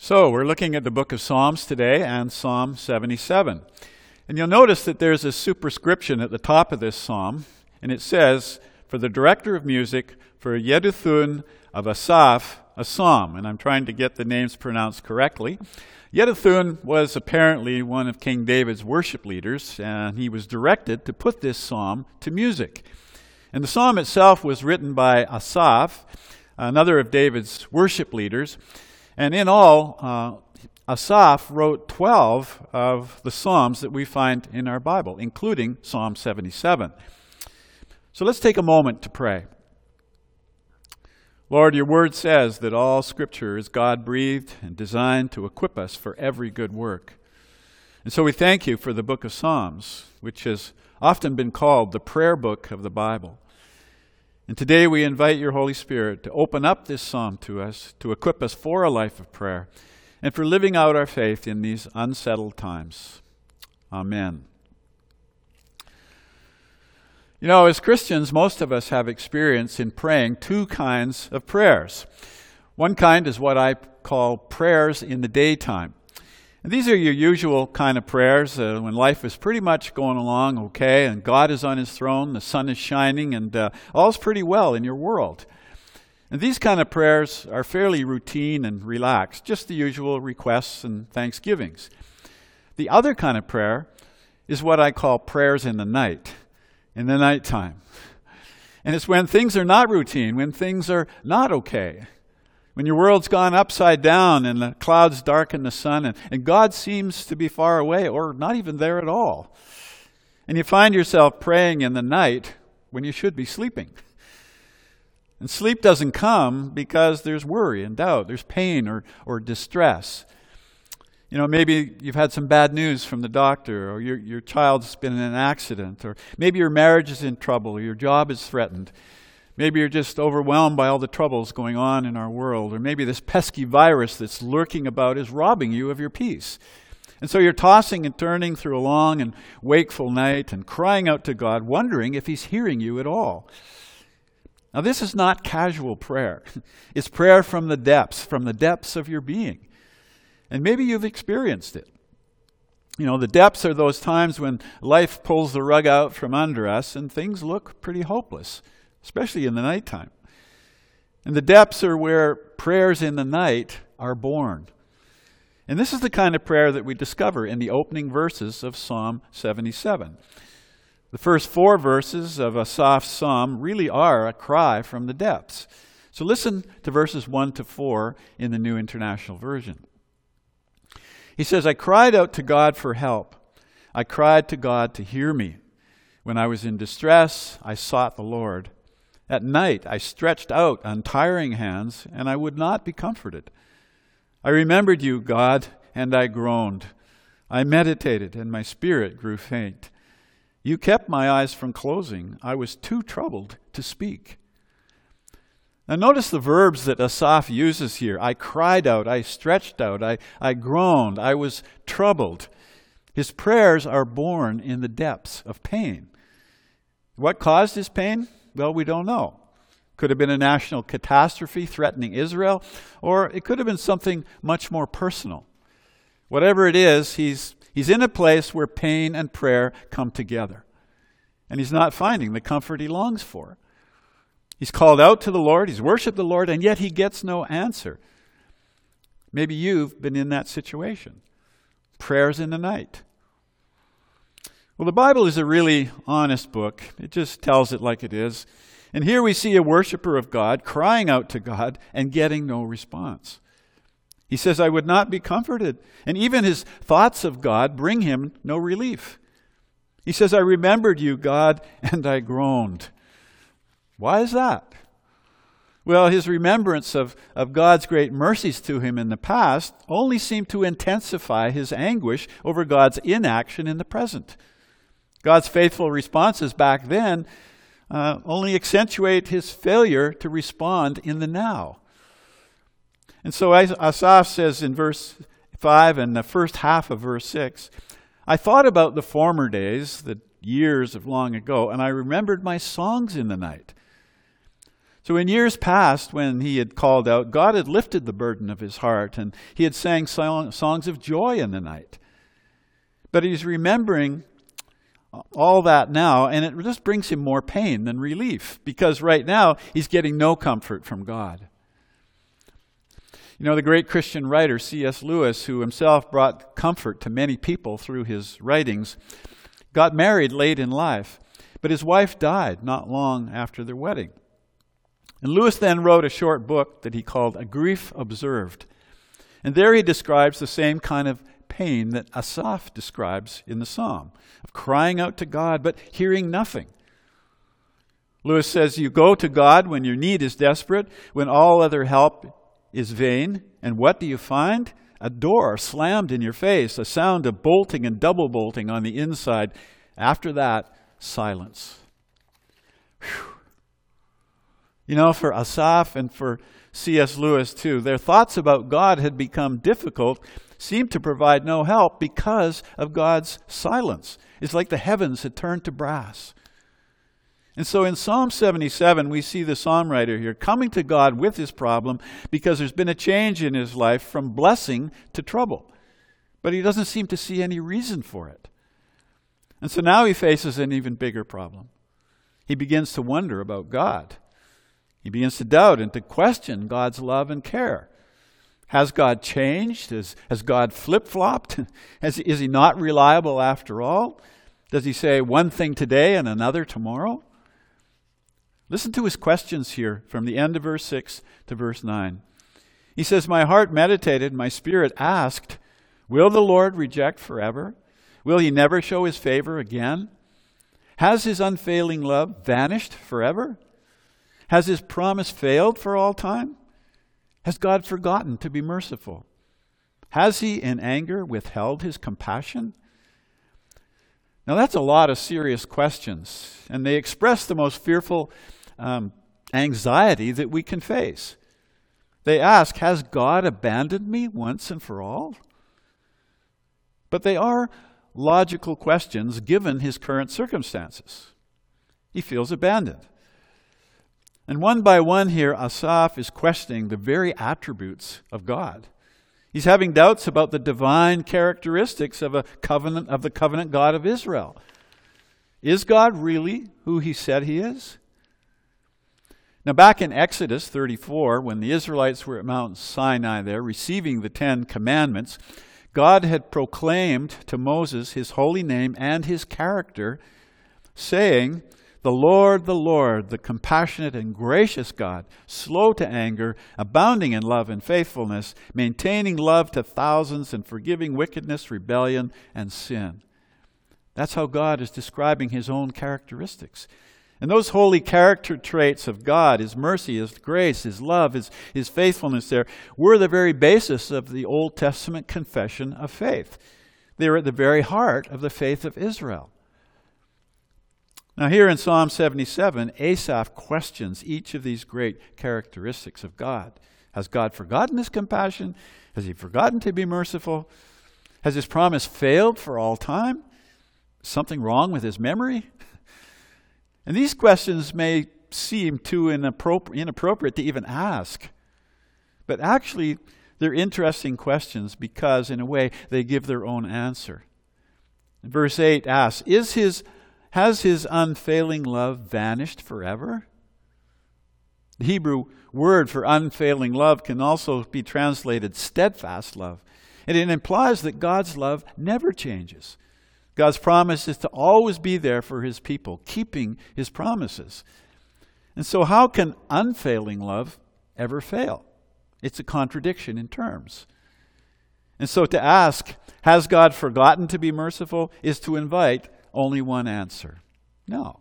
So we're looking at the book of Psalms today and Psalm 77. And you'll notice that there's a superscription at the top of this psalm, and it says, for the director of music, for Yeduthun of Asaph, a psalm. And I'm trying to get the names pronounced correctly. Yeduthun was apparently one of King David's worship leaders, and he was directed to put this psalm to music. And the psalm itself was written by Asaph, another of David's worship leaders. And in all, Asaph wrote 12 of the Psalms that we find in our Bible, including Psalm 77. So let's take a moment to pray. Lord, your word says that all Scripture is God-breathed and designed to equip us for every good work. And so we thank you for the book of Psalms, which has often been called the prayer book of the Bible. And today we invite your Holy Spirit to open up this psalm to us, to equip us for a life of prayer, and for living out our faith in these unsettled times. Amen. You know, as Christians, most of us have experience in praying two kinds of prayers. One kind is what I call prayers in the daytime. And these are your usual kind of prayers when life is pretty much going along okay, and God is on his throne, the sun is shining, and all's pretty well in your world. And these kind of prayers are fairly routine and relaxed, just the usual requests and thanksgivings. The other kind of prayer is what I call prayers in the nighttime. And it's when things are not routine, when things are not okay. When your world's gone upside down and the clouds darken the sun and God seems to be far away or not even there at all. And you find yourself praying in the night when you should be sleeping. And sleep doesn't come because there's worry and doubt, there's pain or distress. You know, maybe you've had some bad news from the doctor, or your child's been in an accident, or maybe your marriage is in trouble, or your job is threatened. Maybe you're just overwhelmed by all the troubles going on in our world. Or maybe this pesky virus that's lurking about is robbing you of your peace. And so you're tossing and turning through a long and wakeful night and crying out to God, wondering if he's hearing you at all. Now this is not casual prayer. It's prayer from the depths of your being. And maybe you've experienced it. You know, the depths are those times when life pulls the rug out from under us and things look pretty hopeless, especially in the nighttime. And the depths are where prayers in the night are born. And this is the kind of prayer that we discover in the opening verses of Psalm 77. The first 4 verses of Asaph's psalm really are a cry from the depths. So listen to verses 1 to 4 in the New International Version. He says, I cried out to God for help. I cried to God to hear me. When I was in distress, I sought the Lord. At night I stretched out untiring hands, and I would not be comforted. I remembered you, God, and I groaned. I meditated, and my spirit grew faint. You kept my eyes from closing. I was too troubled to speak. Now notice the verbs that Asaph uses here. I cried out, I stretched out, I groaned, I was troubled. His prayers are born in the depths of pain. What caused his pain? Well, we don't know. Could have been a national catastrophe threatening Israel, or it could have been something much more personal. Whatever it is, he's in a place where pain and prayer come together. And he's not finding the comfort he longs for. He's called out to the Lord, he's worshiped the Lord, and yet he gets no answer. Maybe you've been in that situation. Prayers in the night. Well, the Bible is a really honest book. It just tells it like it is. And here we see a worshiper of God crying out to God and getting no response. He says, I would not be comforted. And even his thoughts of God bring him no relief. He says, I remembered you, God, and I groaned. Why is that? Well, his remembrance of God's great mercies to him in the past only seemed to intensify his anguish over God's inaction in the present. God's faithful responses back then only accentuate his failure to respond in the now. And so Asaph says in verse 5 and the first half of verse 6, I thought about the former days, the years of long ago, and I remembered my songs in the night. So in years past, when he had called out, God had lifted the burden of his heart, and he had sang songs of joy in the night. But he's remembering all that now, and it just brings him more pain than relief, because right now he's getting no comfort from God. You know, the great Christian writer C.S. Lewis, who himself brought comfort to many people through his writings, got married late in life, but his wife died not long after their wedding. And Lewis then wrote a short book that he called A Grief Observed. And there he describes the same kind of pain that Asaph describes in the psalm, of crying out to God but hearing nothing. Lewis says, you go to God when your need is desperate, when all other help is vain, and what do you find? A door slammed in your face, a sound of bolting and double bolting on the inside. After that, silence. Whew. You know, for Asaph and for C.S. Lewis too, their thoughts about God had become difficult, seemed to provide no help because of God's silence. It's like the heavens had turned to brass. And so in Psalm 77, we see the psalm writer here coming to God with his problem because there's been a change in his life from blessing to trouble. But he doesn't seem to see any reason for it. And so now he faces an even bigger problem. He begins to wonder about God. He begins to doubt and to question God's love and care. Has God changed? Has God flip-flopped? Is he not reliable after all? Does he say one thing today and another tomorrow? Listen to his questions here from the end of verse 6 to verse 9. He says, my heart meditated, my spirit asked, will the Lord reject forever? Will he never show his favor again? Has his unfailing love vanished forever? Has his promise failed for all time? Has God forgotten to be merciful? Has he in anger withheld his compassion? Now that's a lot of serious questions, and they express the most fearful anxiety that we can face. They ask, has God abandoned me once and for all? But they are logical questions given his current circumstances. He feels abandoned. And one by one here, Asaph is questioning the very attributes of God. He's having doubts about the divine characteristics of the covenant God of Israel. Is God really who he said he is? Now back in Exodus 34, when the Israelites were at Mount Sinai there, receiving the 10 Commandments, God had proclaimed to Moses his holy name and his character, saying, the Lord, the compassionate and gracious God, slow to anger, abounding in love and faithfulness, maintaining love to thousands and forgiving wickedness, rebellion, and sin. That's how God is describing his own characteristics. And those holy character traits of God, his mercy, his grace, his love, his faithfulness there, were the very basis of the Old Testament confession of faith. They were at the very heart of the faith of Israel. Now here in Psalm 77, Asaph questions each of these great characteristics of God. Has God forgotten his compassion? Has he forgotten to be merciful? Has his promise failed for all time? Something wrong with his memory? And these questions may seem too inappropriate to even ask. But actually, they're interesting questions because, in a way, they give their own answer. Verse 8 asks, has his unfailing love vanished forever? The Hebrew word for unfailing love can also be translated steadfast love. And it implies that God's love never changes. God's promise is to always be there for his people, keeping his promises. And so how can unfailing love ever fail? It's a contradiction in terms. And so to ask, has God forgotten to be merciful, is to invite only one answer. No.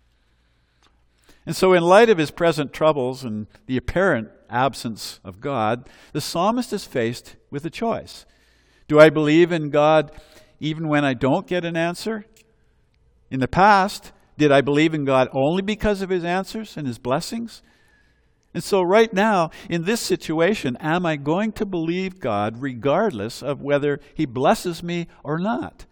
And so in light of his present troubles and the apparent absence of God, the psalmist is faced with a choice. Do I believe in God even when I don't get an answer? In the past, did I believe in God only because of his answers and his blessings? And so right now, in this situation, am I going to believe God regardless of whether he blesses me or not?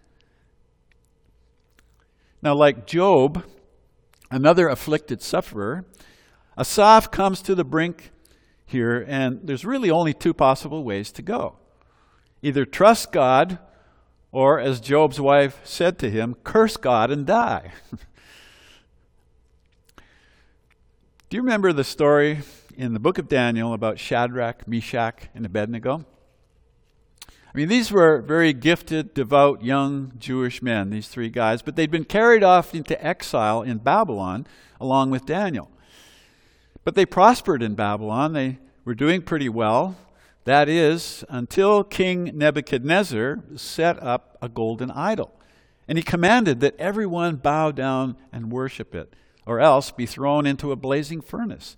Now, like Job, another afflicted sufferer, Asaph comes to the brink here, and there's really only two possible ways to go. Either trust God, or, as Job's wife said to him, curse God and die. Do you remember the story in the book of Daniel about Shadrach, Meshach, and Abednego? I mean, these were very gifted, devout, young Jewish men, these three guys, but they'd been carried off into exile in Babylon along with Daniel. But they prospered in Babylon. They were doing pretty well. That is, until King Nebuchadnezzar set up a golden idol. And he commanded that everyone bow down and worship it, or else be thrown into a blazing furnace.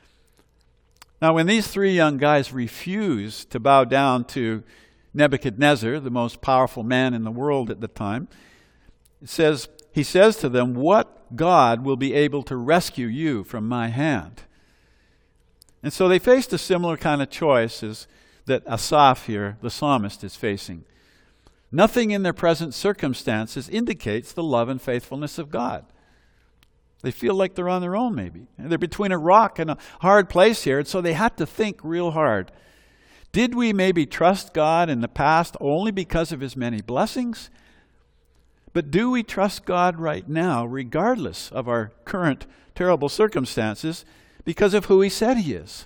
Now, when these three young guys refused to bow down to Nebuchadnezzar, the most powerful man in the world at the time, he says to them, "What God will be able to rescue you from my hand?" And so they faced a similar kind of choice as that Asaph here, the psalmist, is facing. Nothing in their present circumstances indicates the love and faithfulness of God. They feel like they're on their own, maybe. And they're between a rock and a hard place here, and so they had to think real hard. Did we maybe trust God in the past only because of His many blessings? But do we trust God right now, regardless of our current terrible circumstances, because of who He said He is?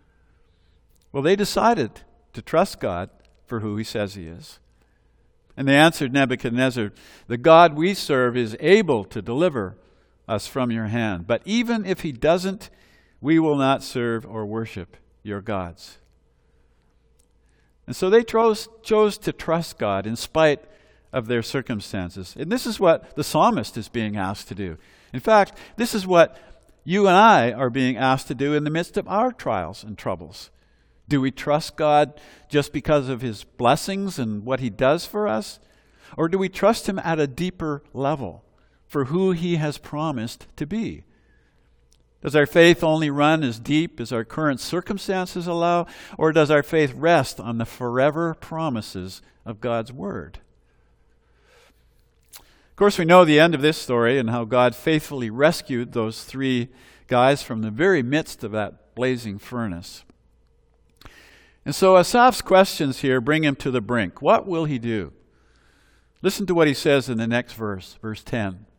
Well, they decided to trust God for who He says He is. And they answered Nebuchadnezzar, "The God we serve is able to deliver us from your hand. But even if He doesn't, we will not serve or worship your gods." And so they chose to trust God in spite of their circumstances. And this is what the psalmist is being asked to do. In fact, this is what you and I are being asked to do in the midst of our trials and troubles. Do we trust God just because of His blessings and what He does for us? Or do we trust Him at a deeper level for who He has promised to be? Does our faith only run as deep as our current circumstances allow? Or does our faith rest on the forever promises of God's Word? Of course, we know the end of this story and how God faithfully rescued those three guys from the very midst of that blazing furnace. And so Asaph's questions here bring him to the brink. What will he do? Listen to what he says in the next verse, verse 10.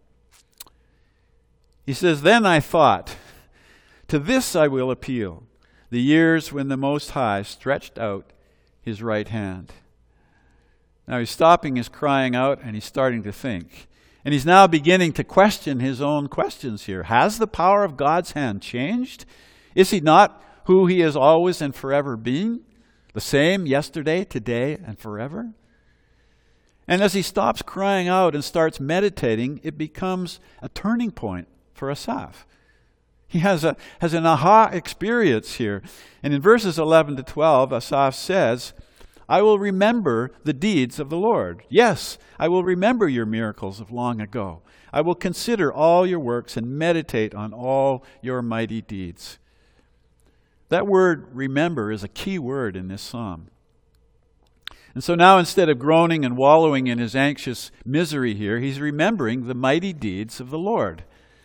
He says, "Then I thought, to this I will appeal, the years when the Most High stretched out His right hand." Now he's stopping his crying out and he's starting to think. And he's now beginning to question his own questions here. Has the power of God's hand changed? Is He not who He has always and forever been? The same yesterday, today, and forever? And as he stops crying out and starts meditating, it becomes a turning point for Asaph. He has an aha experience here. And in verses 11 to 12, Asaph says, "I will remember the deeds of the Lord. Yes, I will remember your miracles of long ago. I will consider all your works and meditate on all your mighty deeds." That word remember is a key word in this psalm. And so now, instead of groaning and wallowing in his anxious misery here, he's remembering the mighty deeds of the Lord.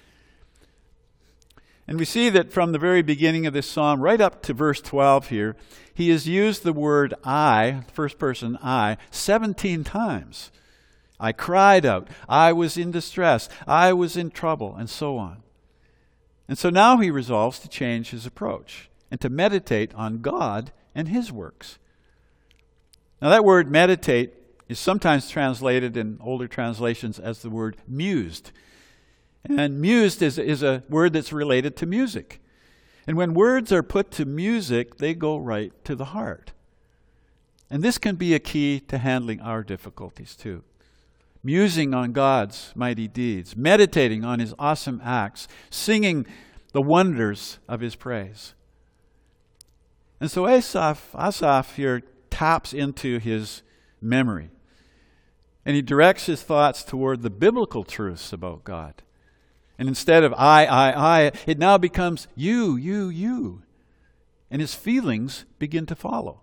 And we see that from the very beginning of this psalm, right up to verse 12 here, he has used the word I, first person I, 17 times. I cried out. I was in distress. I was in trouble, and so on. And so now he resolves to change his approach and to meditate on God and His works. Now that word meditate is sometimes translated in older translations as the word mused. And mused is a word that's related to music. And when words are put to music, they go right to the heart. And this can be a key to handling our difficulties too. Musing on God's mighty deeds, meditating on His awesome acts, singing the wonders of His praise. And so Asaph here taps into his memory. And he directs his thoughts toward the biblical truths about God. And instead of I, it now becomes you. And his feelings begin to follow.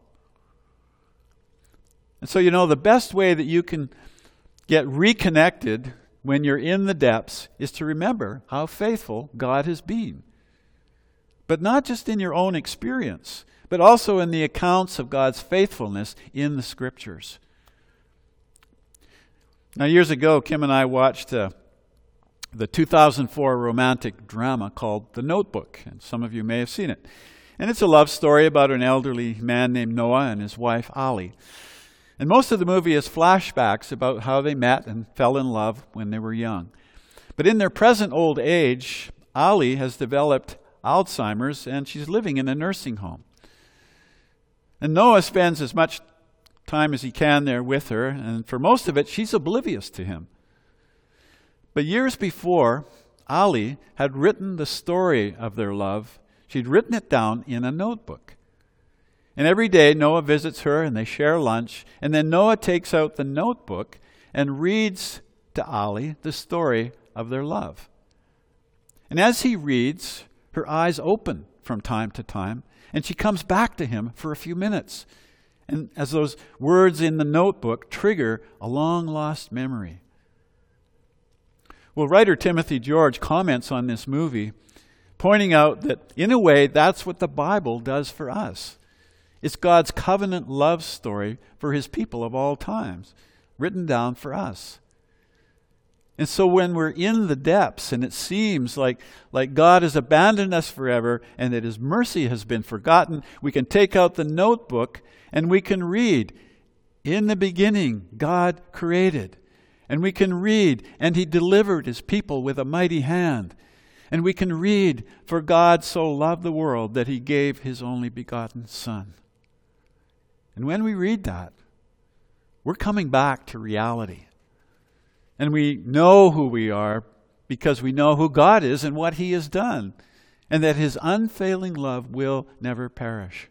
And so, the best way that you can get reconnected when you're in the depths is to remember how faithful God has been. but not just in your own experience, but also in the accounts of God's faithfulness in the Scriptures. Now, years ago, Kim and I watched the 2004 romantic drama called The Notebook, and some of you may have seen it. And it's a love story about an elderly man named Noah and his wife, Ali. And most of the movie is flashbacks about how they met and fell in love when they were young. But in their present old age, Ali has developed Alzheimer's, and she's living in a nursing home. And Noah spends as much time as he can there with her, and for most of it, she's oblivious to him. But years before, Ali had written the story of their love. She'd written it down in a notebook. And every day, Noah visits her, and they share lunch, and then Noah takes out the notebook and reads to Ali the story of their love. And as he reads, her eyes open from time to time, and she comes back to him for a few minutes. And as those words in the notebook trigger a long-lost memory. Well, writer Timothy George comments on this movie, pointing out that, in a way, that's what the Bible does for us. It's God's covenant love story for His people of all times, written down for us. And so when we're in the depths and it seems like God has abandoned us forever and that His mercy has been forgotten, we can take out the notebook and we can read, "In the beginning, God created." And we can read, "And He delivered His people with a mighty hand." And we can read, "For God so loved the world that He gave His only begotten Son." And when we read that, we're coming back to reality. And we know who we are because we know who God is and what He has done, and that His unfailing love will never perish.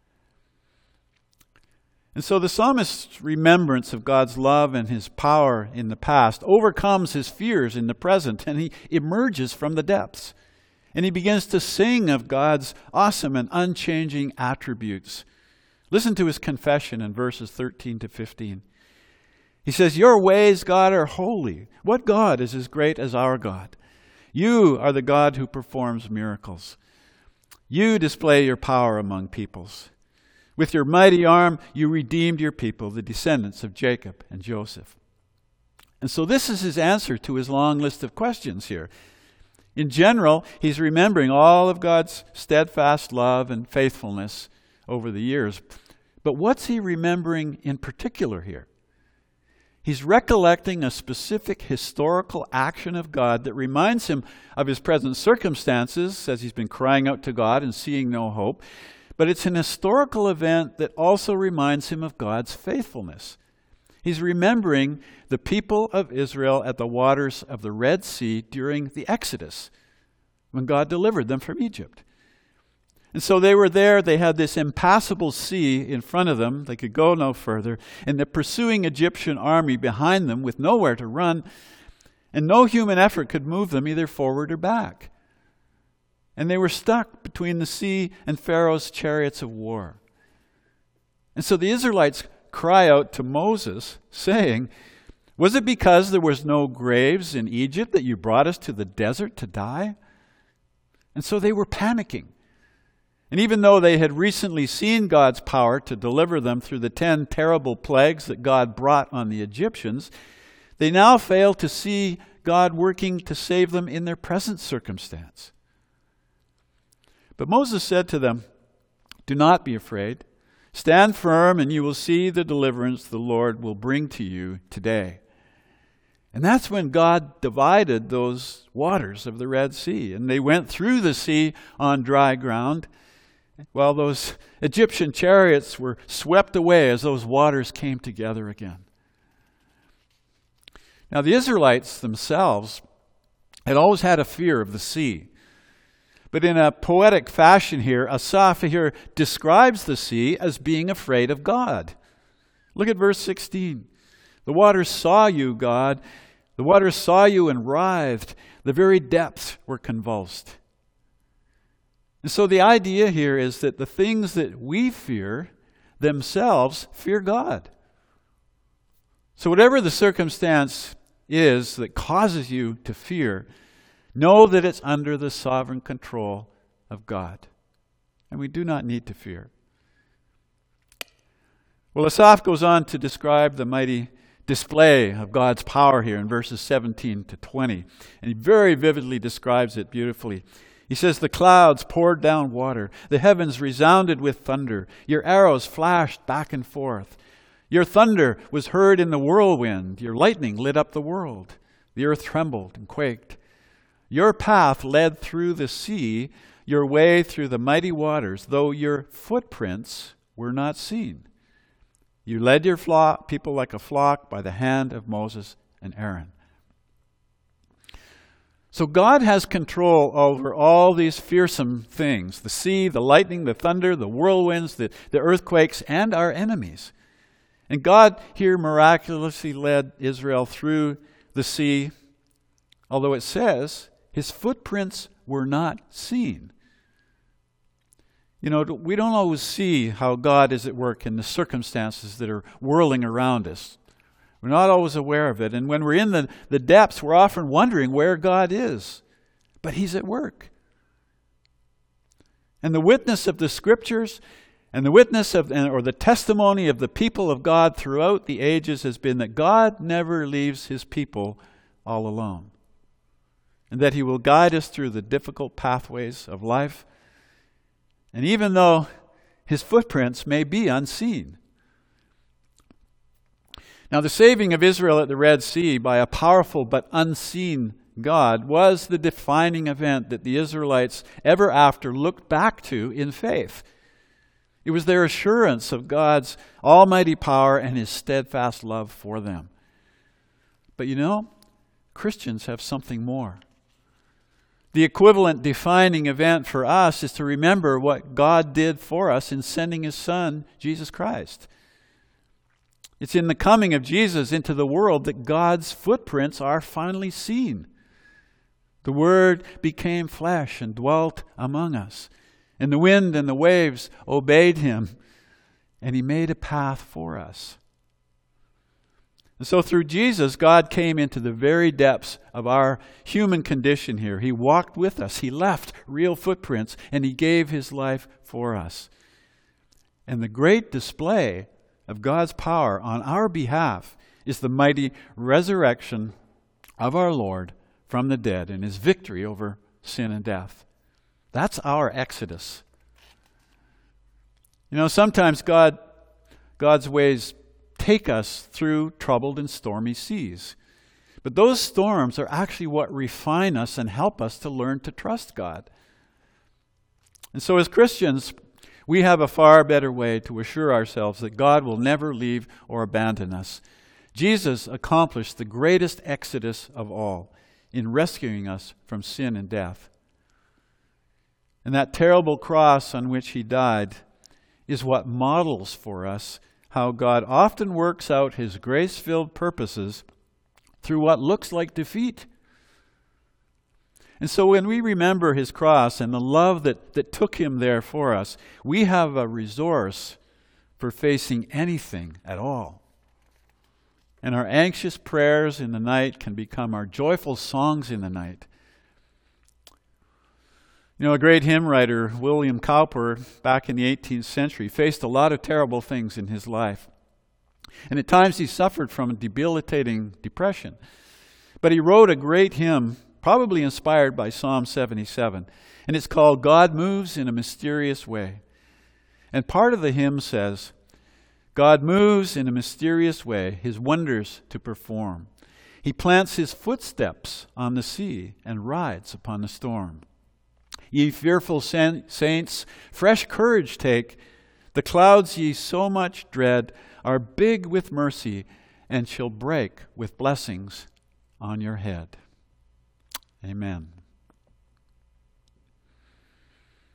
And so the psalmist's remembrance of God's love and His power in the past overcomes his fears in the present, and he emerges from the depths. And he begins to sing of God's awesome and unchanging attributes. Listen to his confession in verses 13 to 15. He says, "Your ways, God, are holy. What God is as great as our God? You are the God who performs miracles. You display your power among peoples. With your mighty arm, you redeemed your people, the descendants of Jacob and Joseph." And so this is his answer to his long list of questions here. In general, he's remembering all of God's steadfast love and faithfulness over the years. But what's he remembering in particular here? He's recollecting a specific historical action of God that reminds him of his present circumstances as he's been crying out to God and seeing no hope. But it's an historical event that also reminds him of God's faithfulness. He's remembering the people of Israel at the waters of the Red Sea during the Exodus, when God delivered them from Egypt. And so they were there, they had this impassable sea in front of them, they could go no further, and the pursuing Egyptian army behind them with nowhere to run, and no human effort could move them either forward or back. And they were stuck between the sea and Pharaoh's chariots of war. And so the Israelites cry out to Moses, saying, "Was it because there was no graves in Egypt that you brought us to the desert to die?" And so they were panicking. And even though they had recently seen God's power to deliver them through the 10 terrible plagues that God brought on the Egyptians, they now fail to see God working to save them in their present circumstance. But Moses said to them, "Do not be afraid. Stand firm, and you will see the deliverance the Lord will bring to you today." And that's when God divided those waters of the Red Sea, and they went through the sea on dry ground, while those Egyptian chariots were swept away as those waters came together again. Now, the Israelites themselves had always had a fear of the sea. But in a poetic fashion here, Asaph here describes the sea as being afraid of God. Look at verse 16. "The waters saw you, God. The waters saw you and writhed. The very depths were convulsed." And so the idea here is that the things that we fear themselves fear God. So whatever the circumstance is that causes you to fear, know that it's under the sovereign control of God. and we do not need to fear. Well, Asaph goes on to describe the mighty display of God's power here in verses 17 to 20. And he very vividly describes it beautifully. He says, "The clouds poured down water. The heavens resounded with thunder. Your arrows flashed back and forth. Your thunder was heard in the whirlwind. Your lightning lit up the world. The earth trembled and quaked. Your path led through the sea, your way through the mighty waters, though your footprints were not seen. You led your people like a flock by the hand of Moses and Aaron." So God has control over all these fearsome things: the sea, the lightning, the thunder, the whirlwinds, the earthquakes, and our enemies. And God here miraculously led Israel through the sea, although it says his footprints were not seen. You know, we don't always see how God is at work in the circumstances that are whirling around us. We're not always aware of it. And when we're in the depths, we're often wondering where God is. But he's at work. And the witness of the Scriptures and the witness of, or the testimony of the people of God throughout the ages has been that God never leaves his people all alone. And that he will guide us through the difficult pathways of life. And even though his footprints may be unseen. Now, the saving of Israel at the Red Sea by a powerful but unseen God was the defining event that the Israelites ever after looked back to in faith. It was their assurance of God's almighty power and his steadfast love for them. But you know, Christians have something more. The equivalent defining event for us is to remember what God did for us in sending his Son, Jesus Christ. It's in the coming of Jesus into the world that God's footprints are finally seen. The Word became flesh and dwelt among us. And the wind and the waves obeyed him. And he made a path for us. And so through Jesus, God came into the very depths of our human condition here. He walked with us. He left real footprints. And he gave his life for us. And the great display of God's power on our behalf is the mighty resurrection of our Lord from the dead and his victory over sin and death. That's our exodus. You know, sometimes God's ways take us through troubled and stormy seas. But those storms are actually what refine us and help us to learn to trust God. And so as Christians, we have a far better way to assure ourselves that God will never leave or abandon us. Jesus accomplished the greatest exodus of all in rescuing us from sin and death. And that terrible cross on which he died is what models for us how God often works out his grace-filled purposes through what looks like defeat. And so when we remember his cross and the love that took him there for us, we have a resource for facing anything at all. And our anxious prayers in the night can become our joyful songs in the night. You know, a great hymn writer, William Cowper, back in the 18th century, faced a lot of terrible things in his life. And at times he suffered from a debilitating depression. But he wrote a great hymn, probably inspired by Psalm 77. And it's called "God Moves in a Mysterious Way." And part of the hymn says, "God moves in a mysterious way, his wonders to perform. He plants his footsteps on the sea and rides upon the storm. Ye fearful saints, fresh courage take. The clouds ye so much dread are big with mercy and shall break with blessings on your head." Amen.